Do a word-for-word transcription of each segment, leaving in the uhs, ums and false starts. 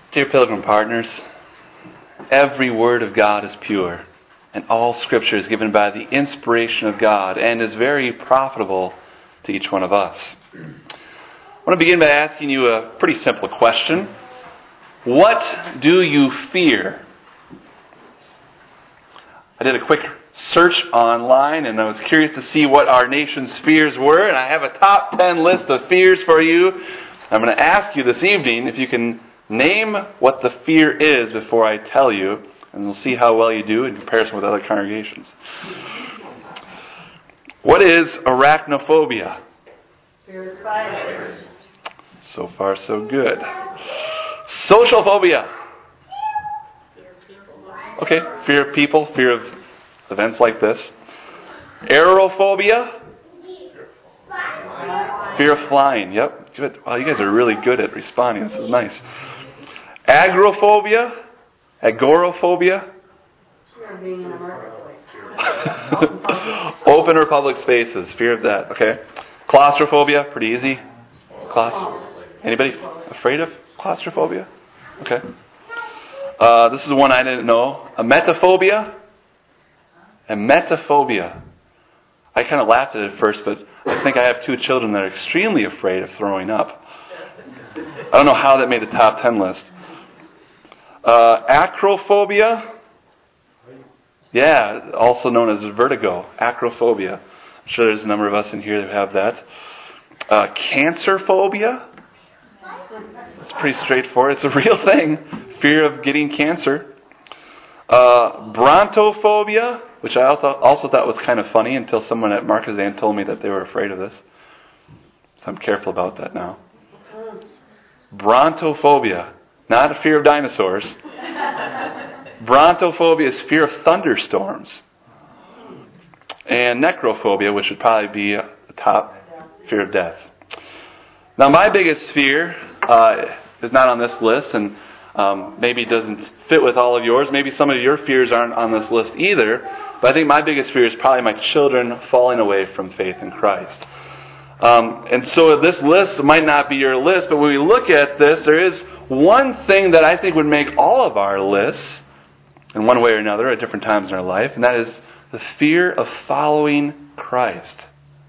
Dear Pilgrim partners, every word of God is pure, and all Scripture is given by the inspiration of God and is very profitable to each one of us. I want to begin by asking you a pretty simple question. What do you fear? I did a quick search online and I was curious to see what our nation's fears were, and I have a top ten list of fears for you. I'm going to ask you this evening if you can name what the fear is before I tell you, and we'll see how well you do in comparison with other congregations. What is arachnophobia? Fear of spiders. So far, so good. Social phobia. Okay, fear of people, fear of events like this. Aerophobia. Fear of flying. Yep, good. Wow, you guys are really good at responding. This is nice. Agoraphobia. Agoraphobia. Fear of being in a marketplace. Open or public spaces. Fear of that. Okay. Claustrophobia. Pretty easy. Claustro. Anybody afraid of claustrophobia? Okay. Uh, this is one I didn't know. Emetophobia. Emetophobia. I kind of laughed at it at first, but I think I have two children that are extremely afraid of throwing up. I don't know how that made the top ten list. Uh, acrophobia. Yeah, also known as vertigo. Acrophobia. I'm sure there's a number of us in here that have that. Uh, cancer phobia. It's pretty straightforward. It's a real thing. Fear of getting cancer. Uh, brontophobia, which I also thought was kind of funny until someone at Marquezan told me that they were afraid of this. So I'm careful about that now. Brontophobia. Not a fear of dinosaurs. Brontophobia is fear of thunderstorms. And necrophobia, which would probably be a top, fear of death. Now, my biggest fear uh, is not on this list, and um, maybe doesn't fit with all of yours. Maybe some of your fears aren't on this list either. But I think my biggest fear is probably my children falling away from faith in Christ. Um, and so this list might not be your list, but when we look at this, there is one thing that I think would make all of our lists, in one way or another, at different times in our life, and that is the fear of following Christ.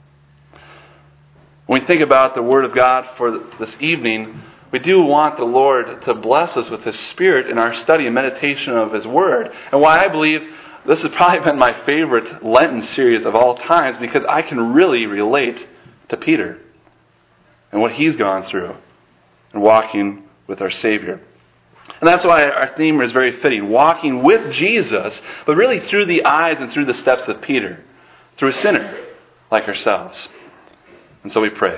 When we think about the Word of God for this evening, we do want the Lord to bless us with His Spirit in our study and meditation of His Word. And why I believe this has probably been my favorite Lenten series of all times, because I can really relate to Peter and what he's gone through and walking with our Savior. And that's why our theme is very fitting. Walking with Jesus, but really through the eyes and through the steps of Peter. Through a sinner like ourselves. And so we pray.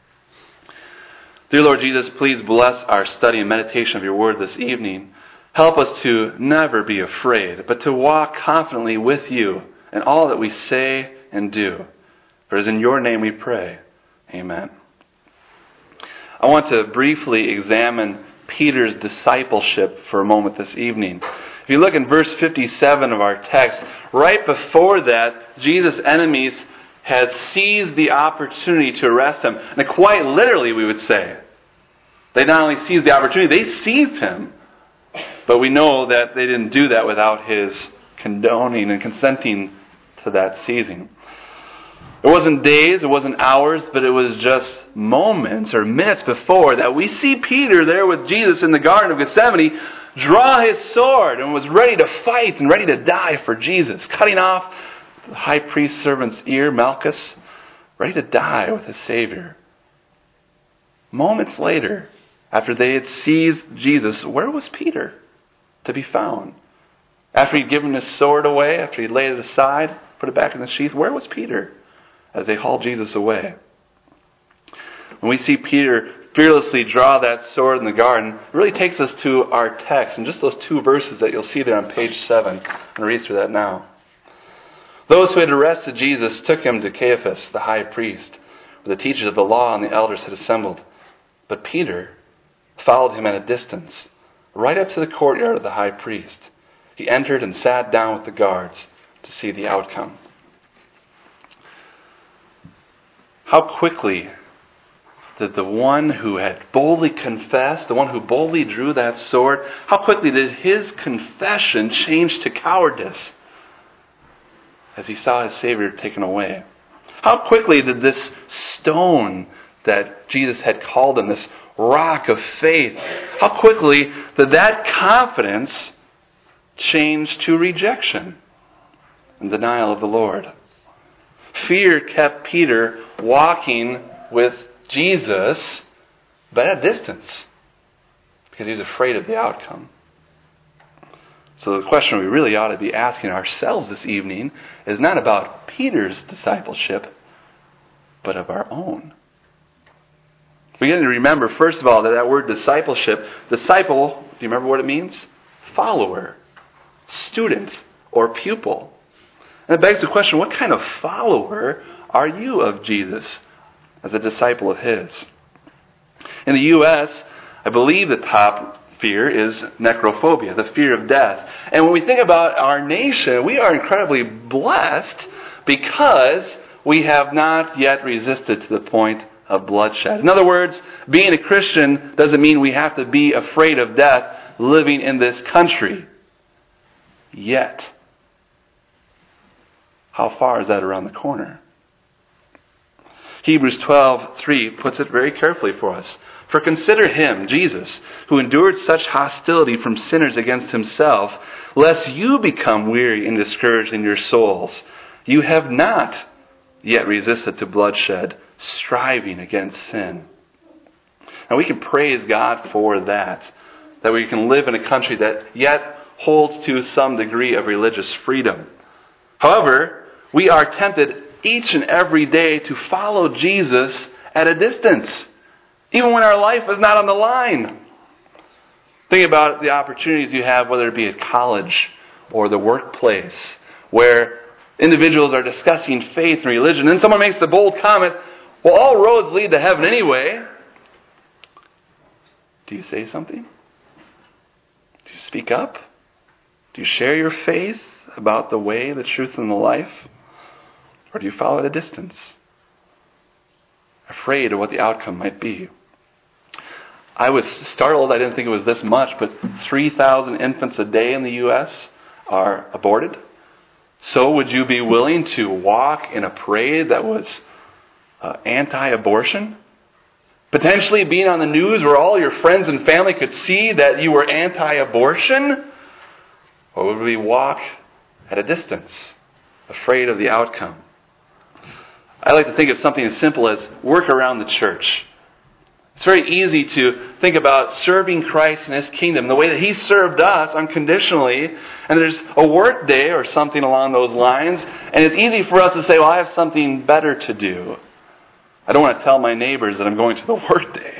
Dear Lord Jesus, please bless our study and meditation of your word this evening. Help us to never be afraid, but to walk confidently with you in all that we say and do. For it is in your name we pray. Amen. I want to briefly examine Peter's discipleship for a moment this evening. If you look in verse fifty-seven of our text, right before that, Jesus' enemies had seized the opportunity to arrest him. And quite literally, we would say, they not only seized the opportunity, they seized him. But we know that they didn't do that without his condoning and consenting to that seizing. It wasn't days, it wasn't hours, but it was just moments or minutes before that we see Peter there with Jesus in the Garden of Gethsemane draw his sword and was ready to fight and ready to die for Jesus, cutting off the high priest's servant's ear, Malchus, ready to die with his Savior. Moments later, after they had seized Jesus, where was Peter to be found? After he'd given his sword away, after he'd laid it aside, put it back in the sheath, where was Peter as they hauled Jesus away? When we see Peter fearlessly draw that sword in the garden, it really takes us to our text, and just those two verses that you'll see there on page seven. I'm going to read through that now. Those who had arrested Jesus took him to Caiaphas, the high priest, where the teachers of the law and the elders had assembled. But Peter followed him at a distance, right up to the courtyard of the high priest. He entered and sat down with the guards to see the outcome. How quickly that the one who had boldly confessed, the one who boldly drew that sword, how quickly did his confession change to cowardice as he saw his Savior taken away? How quickly did this stone that Jesus had called him, this rock of faith, how quickly did that confidence change to rejection and denial of the Lord? Fear kept Peter walking with Jesus, but at a distance, because he was afraid of the outcome. So the question we really ought to be asking ourselves this evening is not about Peter's discipleship, but of our own. We need to remember, first of all, that that word discipleship, disciple, do you remember what it means? Follower, student, or pupil. And it begs the question, what kind of follower are you of Jesus as a disciple of His? In the U S, I believe the top fear is necrophobia, the fear of death. And when we think about our nation, we are incredibly blessed because we have not yet resisted to the point of bloodshed. In other words, being a Christian doesn't mean we have to be afraid of death living in this country. Yet. How far is that around the corner? Hebrews twelve three puts it very carefully for us. For consider him, Jesus, who endured such hostility from sinners against himself, lest you become weary and discouraged in your souls. You have not yet resisted to bloodshed, striving against sin. And we can praise God for that. That we can live in a country that yet holds to some degree of religious freedom. However, we are tempted each and every day to follow Jesus at a distance, even when our life is not on the line. Think about the opportunities you have, whether it be at college or the workplace, where individuals are discussing faith and religion, and someone makes the bold comment, well, all roads lead to heaven anyway. Do you say something? Do you speak up? Do you share your faith about the way, the truth, and the life? Or do you follow at a distance, afraid of what the outcome might be? I was startled. I didn't think it was this much, but three thousand infants a day in the U S are aborted. So would you be willing to walk in a parade that was uh, anti-abortion? Potentially being on the news where all your friends and family could see that you were anti-abortion? Or would we walk at a distance, afraid of the outcome? I like to think of something as simple as work around the church. It's very easy to think about serving Christ and His kingdom the way that He served us unconditionally. And there's a work day or something along those lines. And it's easy for us to say, well, I have something better to do. I don't want to tell my neighbors that I'm going to the work day.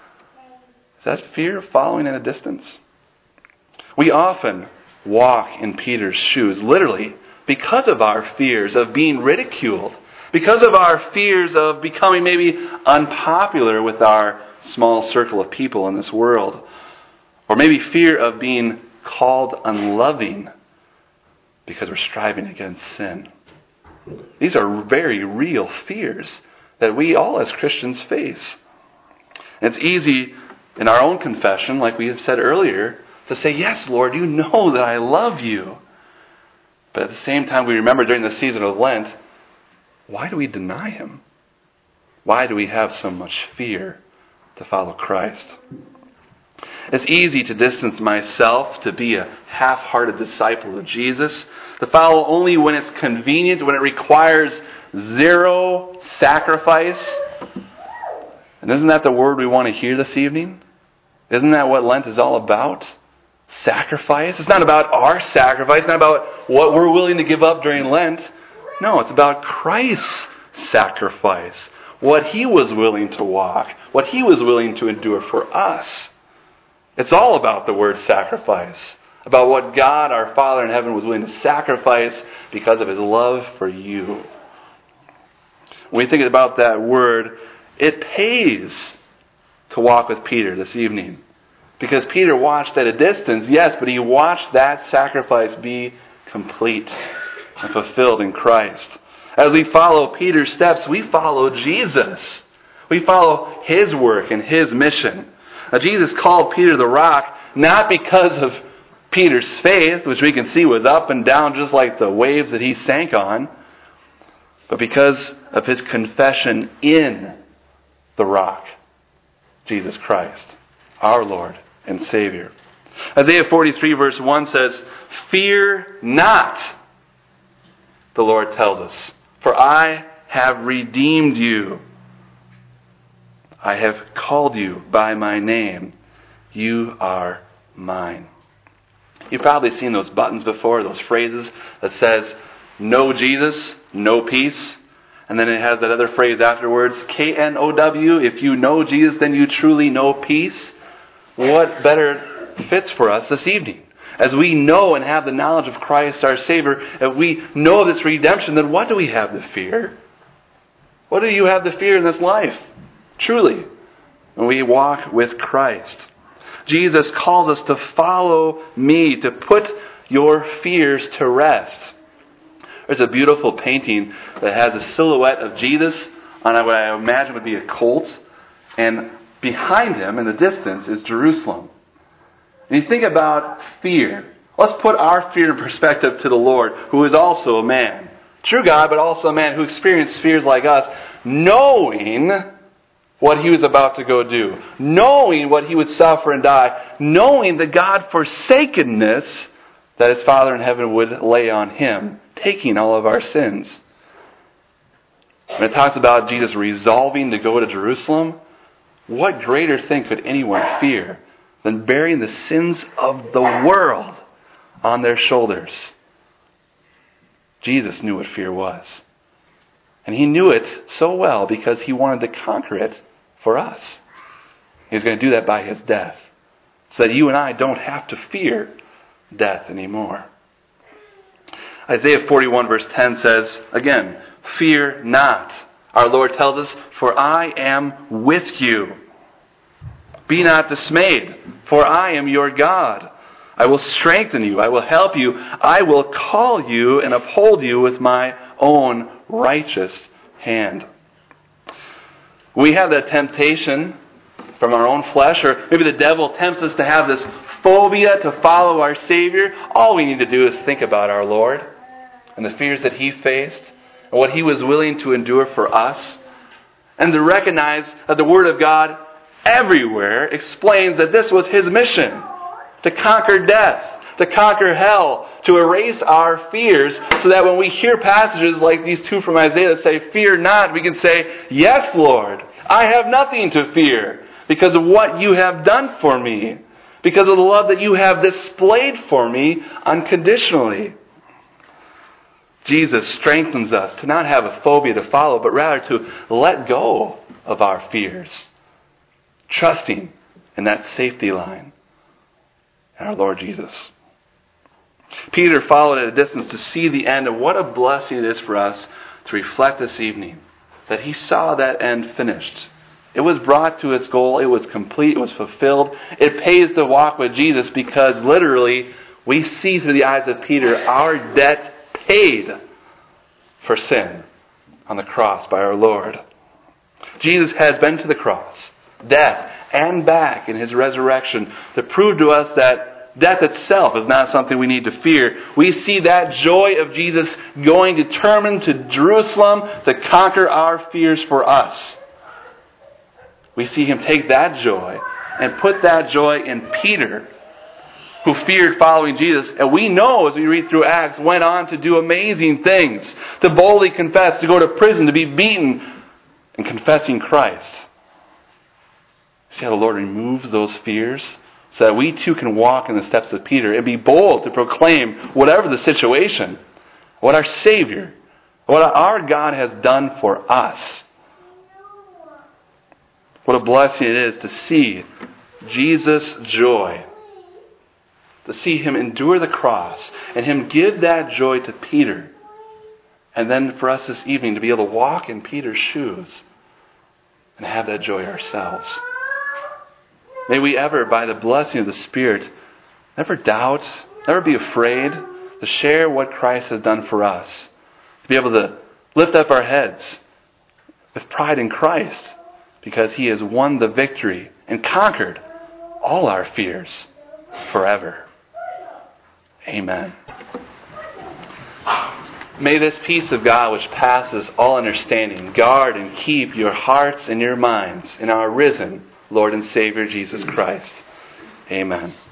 Is that fear of following at a distance? We often walk in Peter's shoes, literally, because of our fears of being ridiculed. Because of our fears of becoming maybe unpopular with our small circle of people in this world. Or maybe fear of being called unloving because we're striving against sin. These are very real fears that we all as Christians face. And it's easy in our own confession, like we have said earlier, to say, yes, Lord, you know that I love you. But at the same time, we remember during the season of Lent, why do we deny Him? Why do we have so much fear to follow Christ? It's easy to distance myself, to be a half-hearted disciple of Jesus, to follow only when it's convenient, when it requires zero sacrifice. And isn't that the word we want to hear this evening? Isn't that what Lent is all about? Sacrifice. It's not about our sacrifice, it's not about what we're willing to give up during Lent. No, it's about Christ's sacrifice. What He was willing to walk. What He was willing to endure for us. It's all about the word sacrifice. About what God, our Father in heaven, was willing to sacrifice because of His love for you. When we think about that word, it pays to walk with Peter this evening. Because Peter watched at a distance, yes, but he watched that sacrifice be complete and fulfilled in Christ. As we follow Peter's steps, we follow Jesus. We follow His work and His mission. Now, Jesus called Peter the rock not because of Peter's faith, which we can see was up and down just like the waves that he sank on, but because of his confession in the rock, Jesus Christ, our Lord and Savior. Isaiah forty-three verse one says, "Fear not," the Lord tells us, "for I have redeemed you. I have called you by my name. You are mine." You've probably seen those buttons before, those phrases that says, "Know Jesus, no peace." And then it has that other phrase afterwards, K N O W, "If you know Jesus, then you truly know peace." What better fits for us this evening? As we know and have the knowledge of Christ our Savior, if we know this redemption, then what do we have to fear? What do you have to fear in this life? Truly, when we walk with Christ. Jesus calls us to follow me, to put your fears to rest. There's a beautiful painting that has a silhouette of Jesus on what I imagine would be a colt, and behind him in the distance is Jerusalem. And you think about fear. Let's put our fear in perspective to the Lord, who is also a man. True God, but also a man who experienced fears like us, knowing what he was about to go do, knowing what he would suffer and die, knowing the God-forsakenness that his Father in heaven would lay on him, taking all of our sins. When it talks about Jesus resolving to go to Jerusalem, what greater thing could anyone fear than bearing the sins of the world on their shoulders? Jesus knew what fear was. And He knew it so well because He wanted to conquer it for us. He was going to do that by His death, so that you and I don't have to fear death anymore. Isaiah forty-one verse ten says, again, "Fear not." Our Lord tells us, "For I am with you. Be not dismayed, for I am your God. I will strengthen you. I will help you. I will call you and uphold you with my own righteous hand." We have that temptation from our own flesh, or maybe the devil tempts us to have this phobia to follow our Savior. All we need to do is think about our Lord and the fears that He faced and what He was willing to endure for us, and to recognize that the Word of God everywhere explains that this was His mission, to conquer death, to conquer hell, to erase our fears, so that when we hear passages like these two from Isaiah that say, "Fear not," we can say, "Yes, Lord, I have nothing to fear because of what you have done for me, because of the love that you have displayed for me unconditionally." Jesus strengthens us to not have a phobia to follow, but rather to let go of our fears, trusting in that safety line, our Lord Jesus. Peter followed at a distance to see the end, and what a blessing it is for us to reflect this evening that he saw that end finished. It was brought to its goal. It was complete. It was fulfilled. It pays to walk with Jesus because literally we see through the eyes of Peter our debt paid for sin on the cross by our Lord. Jesus has been to the cross, death, and back in His resurrection to prove to us that death itself is not something we need to fear. We see that joy of Jesus going determined to Jerusalem to conquer our fears for us. We see Him take that joy and put that joy in Peter, who feared following Jesus. And we know, as we read through Acts, went on to do amazing things, to boldly confess, to go to prison, to be beaten, and confessing Christ. See how the Lord removes those fears so that we too can walk in the steps of Peter and be bold to proclaim whatever the situation, what our Savior, what our God has done for us. What a blessing it is to see Jesus' joy, to see Him endure the cross and Him give that joy to Peter. And then for us this evening to be able to walk in Peter's shoes and have that joy ourselves. May we ever, by the blessing of the Spirit, never doubt, never be afraid to share what Christ has done for us. To be able to lift up our heads with pride in Christ because He has won the victory and conquered all our fears forever. Amen. May this peace of God, which passes all understanding, guard and keep your hearts and your minds in our risen Lord and Savior Jesus Christ. Amen.